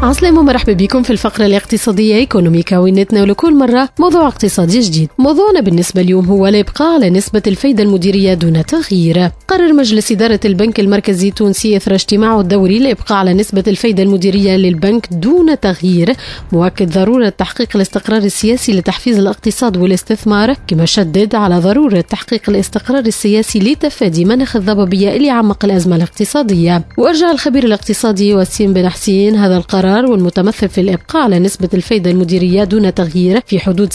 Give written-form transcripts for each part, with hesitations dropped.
عسلامة ومرحبا بكم في الفقرة الاقتصادية ايكونوميكا، ونتناول كل مرة موضوع اقتصادي جديد. موضوعنا بالنسبة اليوم هو الإبقاء على نسبة الفايدة المديرية دون تغيير. قرر مجلس إدارة البنك المركزي التونسي إثر اجتماعه الدوري الإبقاء على نسبة الفايدة المديرية للبنك دون تغيير، مؤكد ضرورة تحقيق الاستقرار السياسي لتحفيز الاقتصاد والاستثمار، كما شدد على ضرورة تحقيق الاستقرار السياسي لتفادي مناخ الضبابية اللي عمق الأزمة الاقتصادية. وأرجع الخبير الاقتصادي وسيم بن حسين هذا القرار والمتمثل في الإبقاء على نسبة الفايدة المديرية دون تغيير في حدود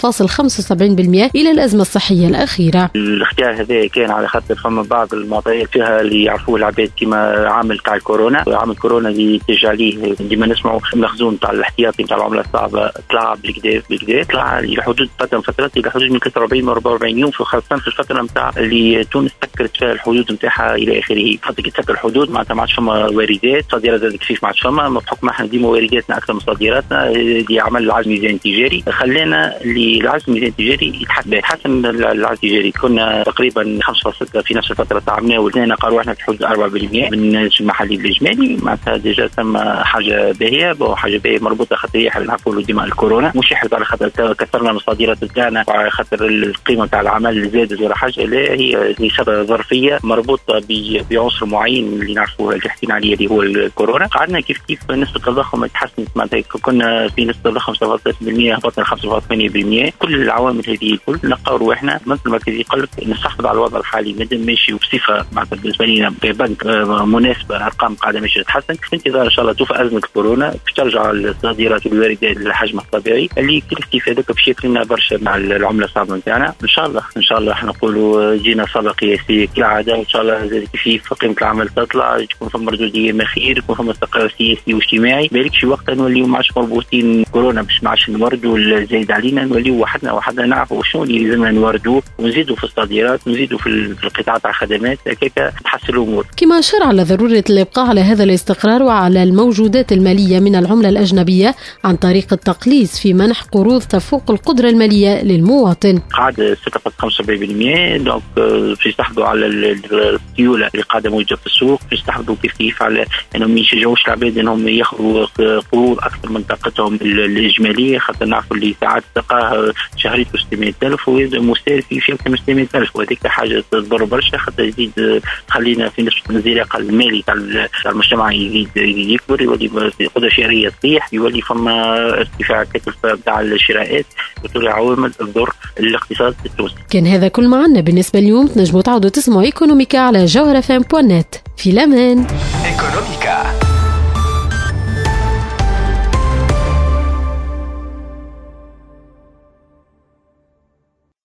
6.75% إلى الأزمة الصحية الأخيرة. الاختيار هذا كان على خاطر فما بعض المعطيات فيها اللي يعرفوه العباد كما عامل تاع الكورونا، عامل كورونا اللي تجي عليه ديما نسمعوا المخزون تاع الاحتياطي تاع العملة الصعبة طلع بالكدا طلع إلى حدود فترات إلى حدود من 43 و 44 يوم، خاصة في الفترة نتاع اللي تونس سكرت فيها الحدود نتاعها إلى آخره. خاطر كي تسكر الحدود معناتها ما عادش فما واردات، صادرات زاد كيف ما عادش فما، بحكم احنا ديما وارداتنا اكثر من صادراتنا، اللي عمل العجز الميزاني التجاري خلانا العجز الميزاني التجاري يتحسن. العجز التجاري كنا تقريبا 5.6 في نفس الفتره تاع عمنا، ولقينا قالوا احنا في حدود 4% من المحلي الاجمالي، معناتها ديجا ثم حاجه باهيه مربوطه خاطر احنا نعرفوا ديما الكورونا مش يحرز على خاطر كثرنا من الصادرات تاعنا على خاطر القيمه تاع العمل اللي زادت ولا حاجه، لا هي سبب ظرفيه مربوطه بعنصر معين اللي نعرفوه اللي حكينا عليه اللي هو الكورونا. قعدنا كيف نسبه التضخم تحسنت، معناتها كنا في نسبه التضخم 7.3% هبطنا 5.8%. كل العوامل هذه الكل نلقاو رواحنا المنطقه المركزي قال لك نستحفظ على الوضع الحالي مادام ماشي وبصفه معناتها بالنسبه لنا كبنك مناسبه، ارقام قاعده ماشيه تتحسن في انتظار ان شاء الله توفى ازمه الكورونا باش ترجع الصادرات والواردات لحجمها الطبيعي اللي كيف هذاك باش يكلنا برشا مع العمله الصعبه نتاعنا. ان شاء الله احنا نقولوا جينا صبا قياسيه كالعاده، وان شاء الله كيف قيمه العمل تطلع، يكون فما مردوديه خير، يكون فما استقرار سياسي واجتماعي. بالك شي وقت نوليو ما عادش مربوطين كورونا باش ما عادش نوردوا الزايد علينا، نوليو وحدنا نعرفوا شنو اللي لازمنا نوردوه، ونزيدوا في الصادرات ونزيدوا في القطاع تاع الخدمات، هكاك تحسن الامور. كما أشار على ضروره الابقاء على هذا الاستقرار وعلى الموجودات الماليه من العمله الاجنبيه عن طريق التقليص في منح قروض تفوق القدره الماليه للمواطن. قاعده 6.75%، دونك يستحفظوا على السيوله اللي قاعده موجوده في السوق، يستحفظوا كيف على انهم ما يشجعوش العباد انهم ياخذوا قروض اكثر من طاقتهم الاجماليه، خاطر نعرفوا اللي ساعات تلقاه شهريته 600,000 ويبدا مستهلك في اكثر من 600,000، وهذيك حاجه تضر برشا خاطر يزيد تخلينا في نسبه الانزلاق المالي تاع المجتمع يزيد يكبر، يولي القدره الشهريه تطيح، يولي فما ارتفاع التكلفه تاع الشراءات، وتولي عوامل تضر الاقتصاد التونسي. كان هذا كل ما عنا بالنسبه اليوم. تنجموا تعودوا تسمعوا ايكونوميكا على جوهرة FM.net. في الأمان.